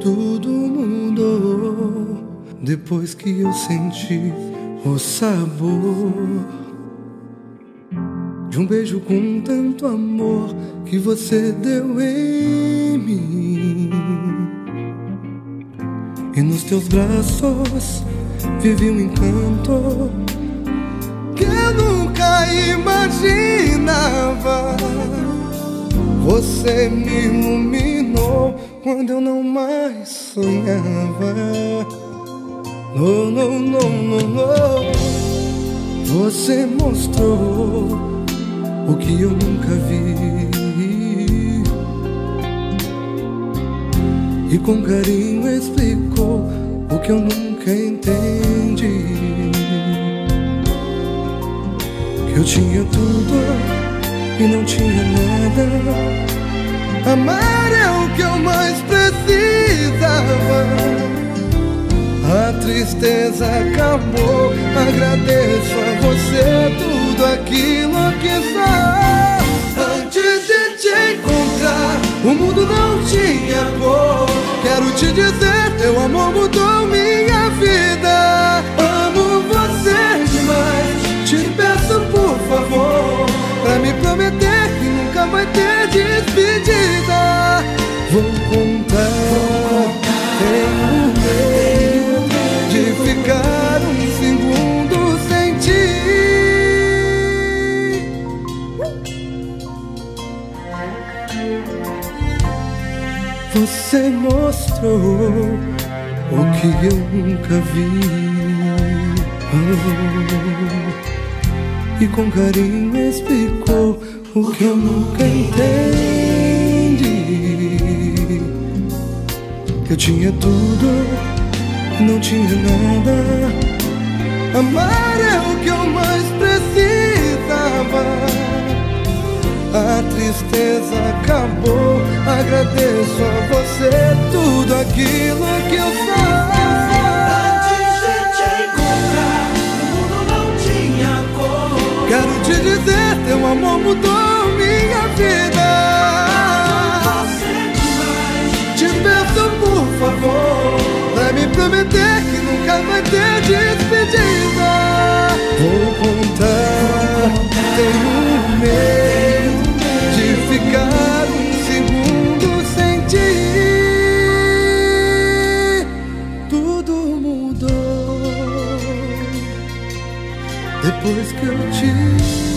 Tudo mudou depois que eu senti o sabor de um beijo com tanto amor que você deu em mim. E nos teus braços vivi um encanto que eu nunca imaginava. Você me iluminou quando eu não mais sonhava. Não, não, não, não, não. Você mostrou o que eu nunca vi e com carinho explicou o que eu nunca entendi. Que eu tinha tudo e não tinha nada. Amar é o que eu mais precisava. A tristeza acabou. Agradeço a você tudo aquilo que sou. Antes de te encontrar, o mundo não tinha cor. Quero te dizer, teu amor mudou minha vida. Amo você demais. Te peço por favor, pra me prometer que nunca vai ter despedida. Vou contar, tenho medo de ficar um segundo sem ti. Você mostrou o que eu nunca vi. E com carinho explicou o que eu nunca entendi. Eu tinha tudo, não tinha nada. Amar é o que eu mais precisava. A tristeza acabou. Agradeço a você tudo aquilo que eu sou. Quero te dizer, teu amor mudou minha vida. Te peço por favor, pra me prometer que nunca vai ter despedida. Vou contar, tenho medo de ficar um segundo sem ti. Tudo mudou depois que eu te